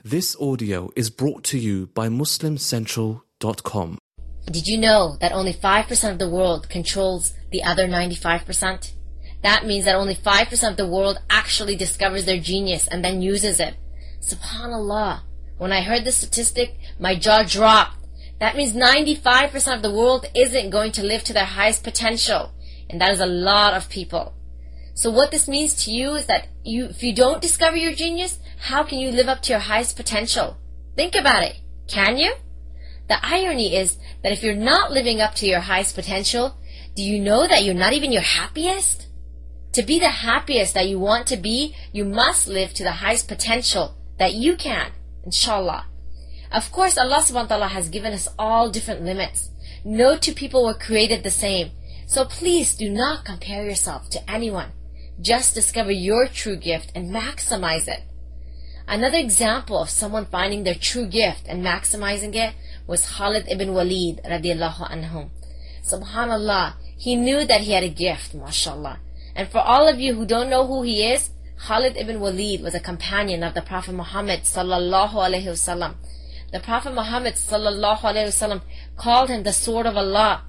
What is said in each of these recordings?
This audio is brought to you by MuslimCentral.com. Did you know that only 5% of the world controls the other 95%? That means that only 5% of the world actually discovers their genius and then uses it. SubhanAllah. When I heard this statistic, my jaw dropped. That means 95% of the world isn't going to live to their highest potential. And that is a lot of people. So what this means to you is that if you don't discover your genius, how can you live up to your highest potential? Think about it. Can you? The irony is that if you're not living up to your highest potential, do you know that you're not even your happiest? To be the happiest that you want to be, you must live to the highest potential that you can, inshallah. Of course, Allah subhanahu wa ta'ala has given us all different limits. No two people were created the same. So please do not compare yourself to anyone. Just discover your true gift and maximize it. Another example of someone finding their true gift and maximizing it was Khalid ibn Walid radiallahu anhu. Subhanallah, he knew that he had a gift, mashallah. And for all of you who don't know who he is, Khalid ibn Walid was a companion of the Prophet Muhammad sallallahu alaihi wasallam. The Prophet Muhammad sallallahu alaihi wasallam called him the sword of Allah.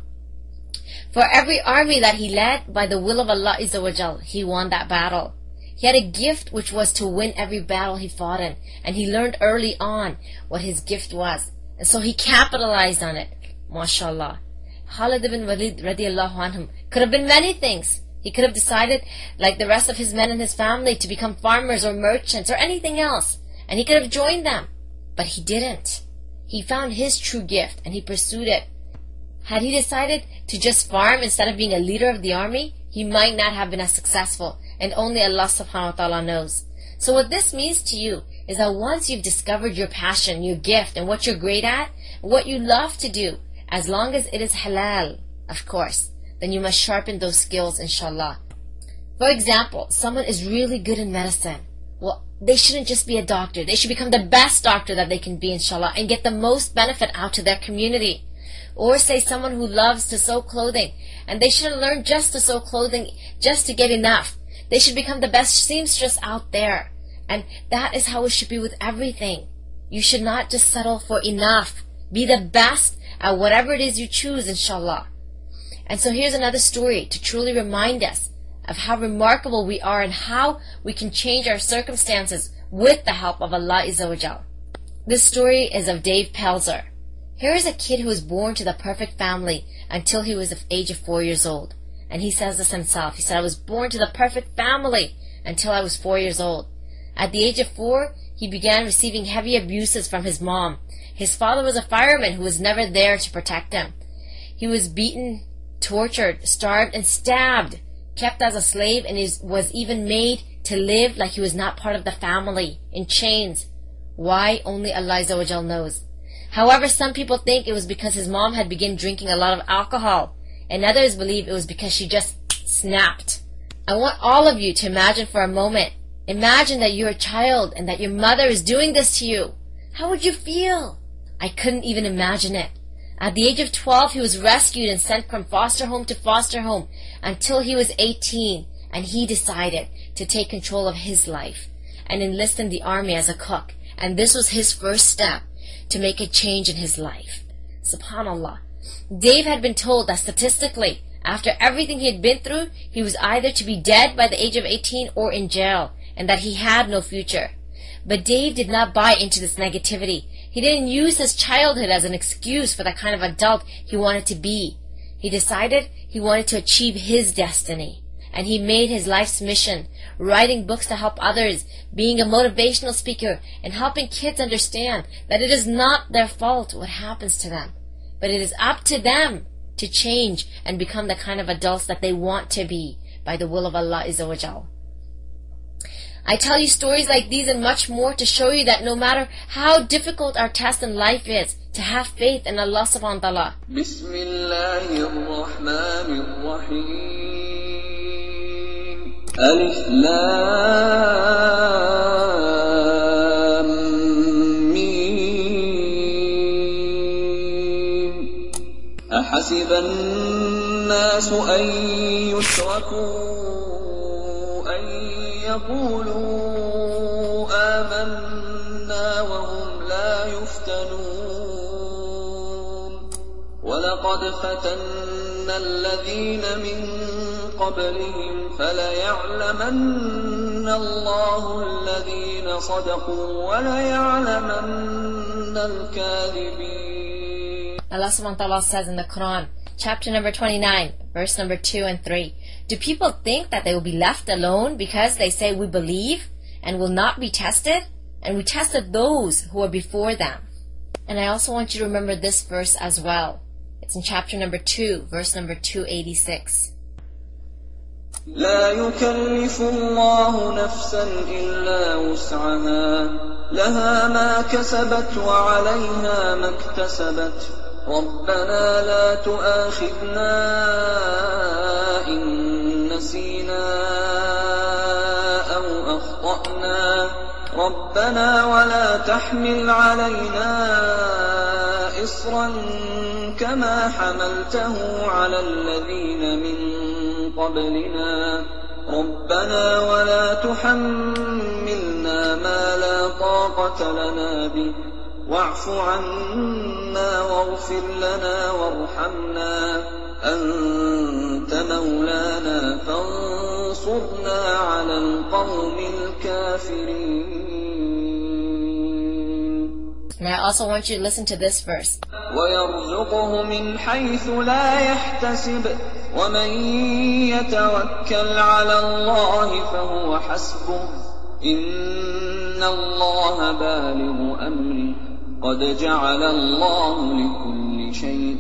For every army that he led, by the will of Allah Azza wa Jal, he won that battle. He had a gift which was to win every battle he fought in, and he learned early on what his gift was. And so he capitalized on it. MashaAllah. Khalid ibn Walid radiallahu anhum could have been many things. He could have decided, like the rest of his men and his family, to become farmers or merchants or anything else. And he could have joined them. But he didn't. He found his true gift and he pursued it. Had he decided to just farm instead of being a leader of the army, he might not have been as successful, and only Allah subhanahu wa ta'ala knows. So what this means to you is that once you've discovered your passion, your gift, and what you're great at, what you love to do, as long as it is halal, of course, then you must sharpen those skills, inshallah. For example, someone is really good in medicine. Well, they shouldn't just be a doctor. They should become the best doctor that they can be, inshallah, and get the most benefit out to their community. Or say someone who loves to sew clothing, and they shouldn't learn just to sew clothing just to get enough. They should become the best seamstress out there. And that is how it should be with everything. You should not just settle for enough. Be the best at whatever it is you choose, inshallah. And so here's another story to truly remind us of how remarkable we are and how we can change our circumstances with the help of Allah Azza wa Jal. This story is of Dave Pelzer. Here is a kid who was born to the perfect family until he was the age of 4 years old. And he says this himself. He said, I was born to the perfect family until I was 4 years old. At the age of 4, he began receiving heavy abuses from his mom. His father was a fireman who was never there to protect him. He was beaten, tortured, starved, and stabbed, kept as a slave, and was even made to live like he was not part of the family, in chains. Why? Only Allah Azza wa Jal knows. However, some people think it was because his mom had begun drinking a lot of alcohol, and others believe it was because she just snapped. I want all of you to imagine for a moment. Imagine that you're a child and that your mother is doing this to you. How would you feel? I couldn't even imagine it. At the age of 12, he was rescued and sent from foster home to foster home until he was 18, and he decided to take control of his life and enlist in the army as a cook. And this was his first step to make a change in his life. Subhanallah. Dave had been told that statistically, after everything he had been through, he was either to be dead by the age of 18 or in jail, and that he had no future. But Dave did not buy into this negativity. He didn't use his childhood as an excuse for the kind of adult he wanted to be. He decided he wanted to achieve his destiny. And he made his life's mission, writing books to help others, being a motivational speaker, and helping kids understand that it is not their fault what happens to them, but it is up to them to change and become the kind of adults that they want to be by the will of Allah Azza wa Jal. I tell you stories like these and much more to show you that no matter how difficult our test in life is, to have faith in Allah subhanahu wa ta'ala. ألف لام ميم أحسب الناس أن يتركوا أن يقولوا آمنا وهم ولقد فتنا الذين من قبلهم فليعلمن الله الذين صدقوا وليعلمن الكاذبين. Allah subhanahu wa ta'ala says in the Quran, chapter number 29, verse number 2 and 3, do people think that they will be left alone because they say we believe and will not be tested? And we tested those who were before them. And I also want you to remember this verse as well. It's in chapter number 2, verse number 286. لا يكلف الله نفسا إلا وسعها لها ما كسبت وعليها ما اكتسبت ربنا لا تؤاخذنا إن نسينا أو أخطأنا ربنا ولا تحمل علينا إصرا كما حملته على الذين من قبلنا ربنا ولا تحملنا ما لا طاقة لنا به واعف عنا واغفر لنا وارحمنا أنت مولانا فانصرنا على القوم الكافرين. And I also want you to listen to this verse. ويرزقه من حيث لا يحتسب ومن يتوكل على الله فهو حسبه إن الله بالغ أمره قد جعل الله لكل شيء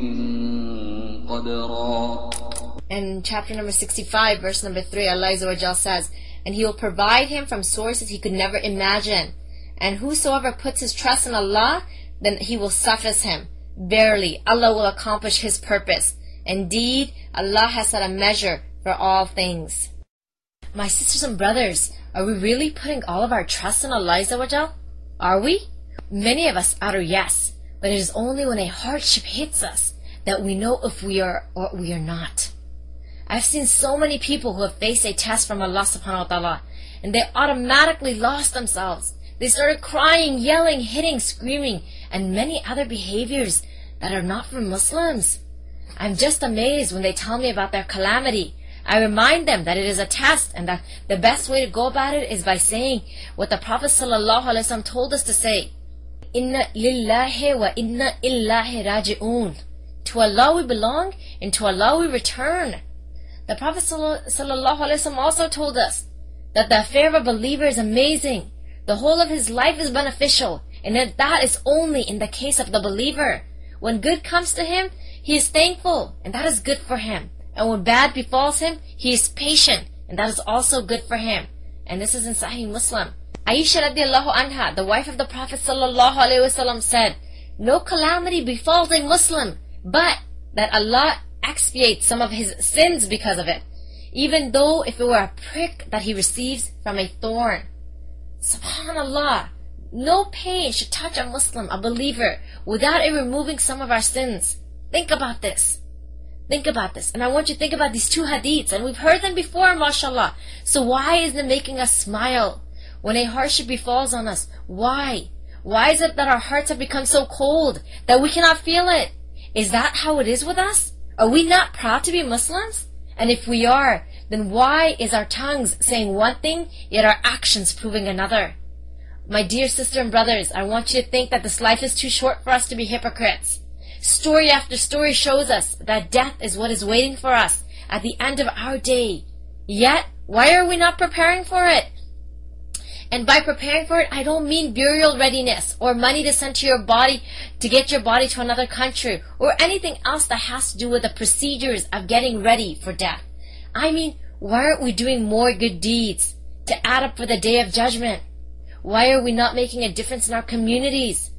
قدرا. In chapter number 65, verse number 3, Allah Azza wa Jal says, and He will provide him from sources he could never imagine. And whosoever puts his trust in Allah, then He will suffice him. Verily, Allah will accomplish His purpose. Indeed, Allah has set a measure for all things. My sisters and brothers, are we really putting all of our trust in Allah Azza wa Jal? Are we? Many of us utter yes, but it is only when a hardship hits us that we know if we are or we are not. I've seen so many people who have faced a test from Allah subhanahu wa ta'ala, and they automatically lost themselves. They started crying, yelling, hitting, screaming, and many other behaviors that are not for Muslims. I'm just amazed when they tell me about their calamity. I remind them that it is a test and that the best way to go about it is by saying what the Prophet ﷺ told us to say. Inna lillahi wa inna illahi raji'un. To Allah we belong and to Allah we return. The Prophet ﷺ also told us that the affair of a believer is amazing. The whole of his life is beneficial, and that is only in the case of the believer. When good comes to him, he is thankful, and that is good for him. And when bad befalls him, he is patient, and that is also good for him. And this is in Sahih Muslim. Aisha radiallahu anha, the wife of the Prophet sallallahu alaihi wasallam, said, no calamity befalls a Muslim, but that Allah expiates some of his sins because of it, even though if it were a prick that he receives from a thorn. Subhanallah, no pain should touch a Muslim, a believer, without it removing some of our sins. Think about this. Think about this. And I want you to think about these two hadiths, and we've heard them before, mashallah. So why isn't it making us smile when a hardship befalls on us? Why? Why is it that our hearts have become so cold that we cannot feel it? Is that how it is with us? Are we not proud to be Muslims? And if we are, then why is our tongues saying one thing, yet our actions proving another? My dear sister and brothers, I want you to think that this life is too short for us to be hypocrites. Story after story shows us that death is what is waiting for us at the end of our day. Yet, why are we not preparing for it? And by preparing for it, I don't mean burial readiness or money to send to your body to get your body to another country or anything else that has to do with the procedures of getting ready for death. I mean, why aren't we doing more good deeds to add up for the day of judgment? Why are we not making a difference in our communities?